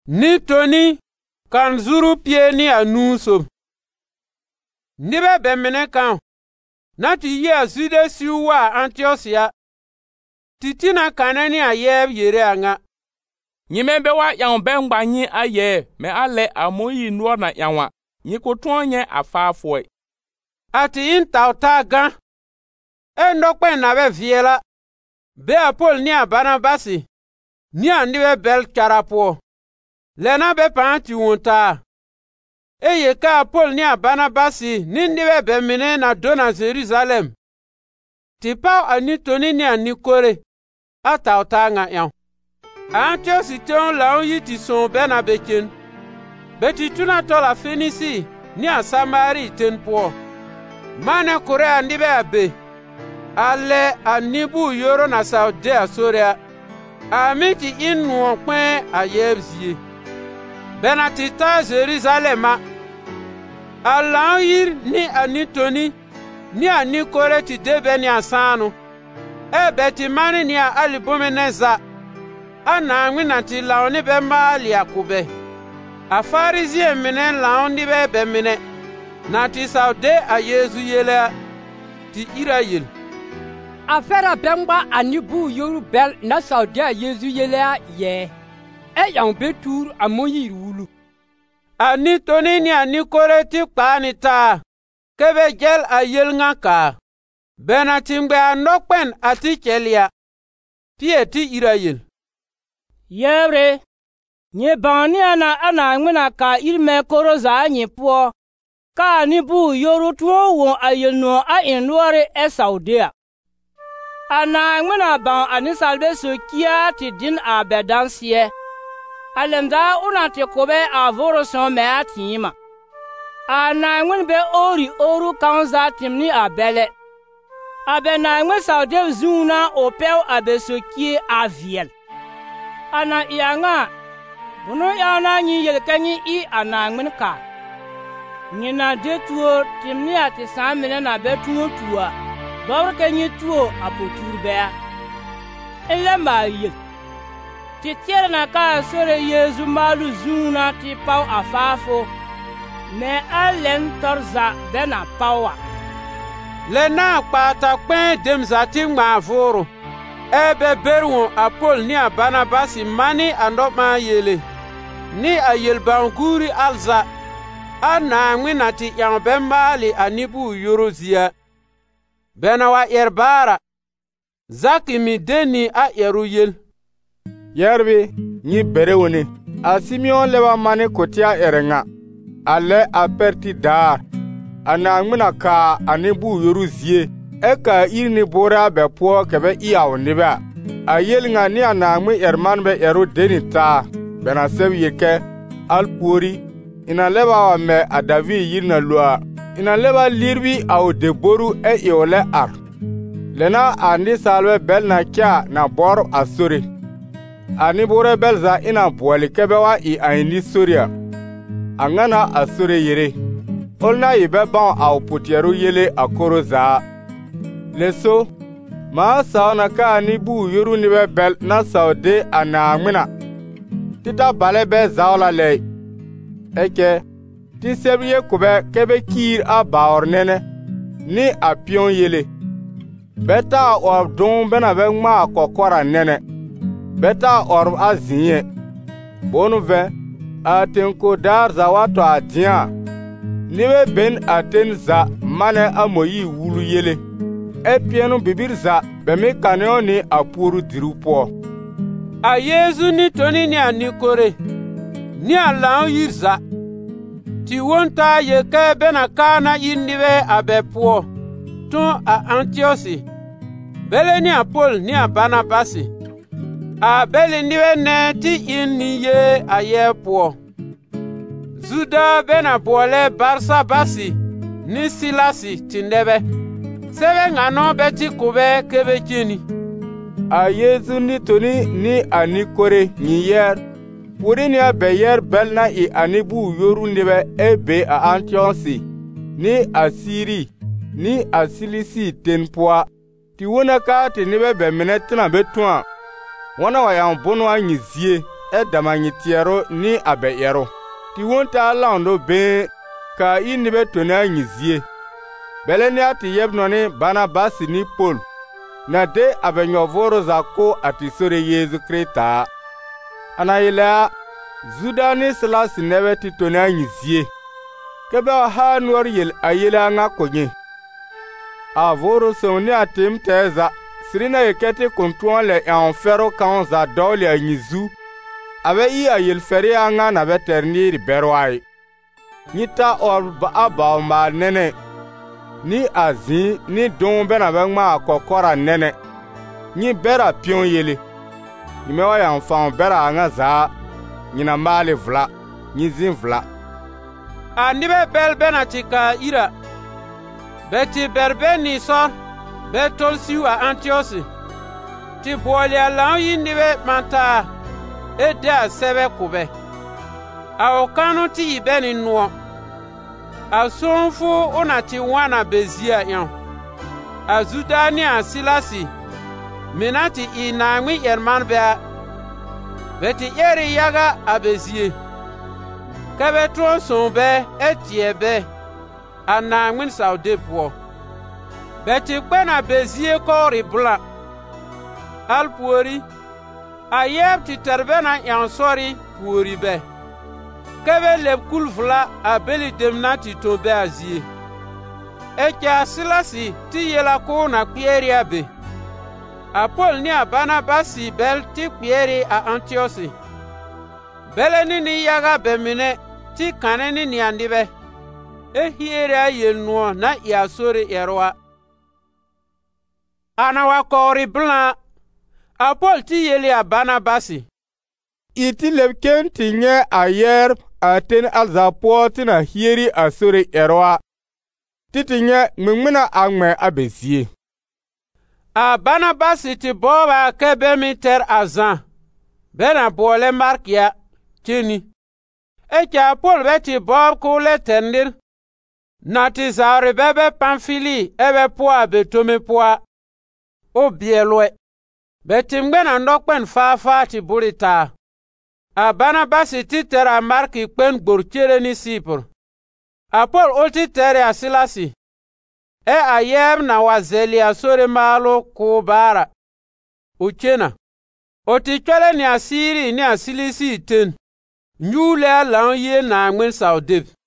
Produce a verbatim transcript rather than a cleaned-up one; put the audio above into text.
Ni toni kan zuru pie ni anu som. Nibe bemene kan na ti ye azude siwa Antiosia. Titina kanani ayeb yere anga. Nyime be wa yang ben gbanyi aye me ale amoyi nuo na yanwa. Nyi koton nye afafoi. Ati in tauta gan. E ndokpe na be viela. Be a Paul ni a Barnabasi. Ni a nibe bel karapo. Lena be panti wonta. E ye ka Paul ni a Barnabasi ni nibe be mine na dona Jerusalem. Ti pa ani toni ni a nikore. A tauta nga yan. Antio si tion la on yi ti son ben a bekin. Beti tuna to la Fenisi ni a Samari ten po. Mane kore a nibe a be. Ale anibu yoro na Saude a Soria. Amiti in nuokwen a yebzie. Benatita Jerusalema. Alan yir ni anitoni ni anikore ti debe ni asano. E beti mani ni a alibumeneza. Ana ngwina ti laoni be mali akube. A farizi emine laoni be bemine. Na ti Saude a Yezu yele ti Irayel. Afera bemba anibu yoru bel na Saude a Yezu yele ye. E yang betur amoyi wulu. Ani toni ni ani kore ti kpaani ta. Kebe gel a yel nga ka. Benatimbe a nokpen ati kelia. Pie ti Irayel. Yevre. Nye bani ana ana ngwina ka irme koro za nye po. Ka anibu yoru tuo won a yelno a inluare e Saudea. Ana ngwina ban ani salbe so kia ti din a bedansie. Alemda una te kobe a voro son me atima. Ana ngwin be ori oru kanza timni a bele. Abe na ngwin Saude zuna opel abe so kie a viel. Ana ianga bunu yana nyi yelkanyi i ana ngwin ka. Nyina detuo timni a ti samine na betuo tuwa. Bawr kanyi tuo apotur bea. Ele ma yel. Ti tiere na ka sore Yezu malu zuna ti pau afafo. Me alen torza bena pawa. Le na kpata kpen demza ti ngma voro. Ebe berwon a Paul ni a Barnabasi mani andokma yele. Ni a yelbanguri alza. Ana ngwina ti yang bembali anibu yorozia. Bena wa yerbara. Zaki mi deni a yeruyel. Yerbi nyi bere woni. A Simeon leba mani kotia erenga. Ale a perti dar. Ana ngmina ka anibu yoruzie. Eka irni bora be po kebe iyaw niba. A yelinga ni ana ngmi erman be eru deni ta. Bena sebi yeke alpuri. Ina leba wa me a Davi yirna lua. Ina leba lirbi au deboru e iole ar. Lena andi salwe bel na kya na bor asuri. Ani bore belza ina buwali kebewa i aini Soria. Angana asure yere. Olna ibe ban au putieru yele akoro za. Leso. Ma saona ka ani bu yoru nibe bel na Saude ana amina. Tita bale be zaola le. Eke. Ti sebiye kube kebe kir a baor nene. Ni a pion yele. Beta or don bena be ma kokora nene. Beta orb a zinye. Bonu ve, a tenko dar za wato a diya. Niwe ben a ten za mane a moyi wulu yele. E pienu bibir za beme kaneo ni a puru diru po. A Yezu ni toni ni a nikore. Ni a lao yirza. Ti wonta ye ke bena kana yiniwe a bepo. Ton a Antiosi. Bele ni a Paul ni a Barnabasi. A beli niwe ne ti inni ye a ye po. Zuda bena bole Barsa basi ni Silasi tindebe. Sebe ngano beti kube kebe chini. A Yezu ni toni ni anikore ni yer. Puri ni a beyer bel na i anibu yoru niwe ebe a Antiosi. Ni a Siri. Ni a Silisi tenpoa. Ti wona ka ti niwe be menetina betuan. Wana wa yang bono a nyizie e damanyi tiero ni abe yero. Ti wonta laundo be ka inibe tona nyizie. Beleni ati yebno ni Barnabas ni Paul. Na de abe nyovoro zako ati sore Yesu Krista. Anayila Zuda ni Silas nebe ti tona nyizie. Kebe ha nuar yel ayela nga konye. Avoro soni atim teza. Sirina yekete kontuan le enfero kan za dole a nyizu. Abe i a yel feri anga na beterni berwai. Nita or ba aba ma nene. Ni azi ni don bena bengma kokora nene. Ni bera pion yele. Ni mewa ya mfan bera anga za. Ni na male vla. Ni zin vla. A nibe bel bena tika ira. Beti berbe ni sor. Betol siu a Antiosi. Ti boali a lan yi nibe manta. E de a sebe kube. A okanu ti ibe ni nuo. A sonfu una ti wana bezia yon. A Zudani a Silasi. Minati inangwi yerman bea. Beti yeri yaga a bezie. Kebe tron sonbe etiebe. A nangwin saude po. Beti kwena bezie kori bula. Al puori. A yeb ti terbena yansori puori be. Kebe leb kulfla a beli demna ti tobe azie. Eke a Silasi ti yela ko na kpieri abe. A Paul ni a Barnabasi bel ti kpieri a Antiosi. Bele ni ni yaga bemine ti kane ni ni andibe. E hiere a yel nuo na yasori erwa. Anawa kori blanc. A Paul ti yeli a Barnabasi. Iti lebken ti nye a yer a ten alzapo tina hieri a sore erwa. Titi nye mingmina angme a bezie. A Barnabasi ti boba kebe mi ter azan. Bena bole markia chini. Eke a Paul beti bob kule tendir. Nati zaure bebe Pamfili ebe poa betome poa. O bielwe. Beti mgena ndokpen fafa ti burita. A Barnabasi ti tere a marki kpen gborchere ni Sipur. A Paul o ti tere a Silasi. E a yem na wazeli a sore malo kubara. Uchena. O ti chwele ni a Siri ni a Silisi iten. Nyule a lan ye na ngwen saudib.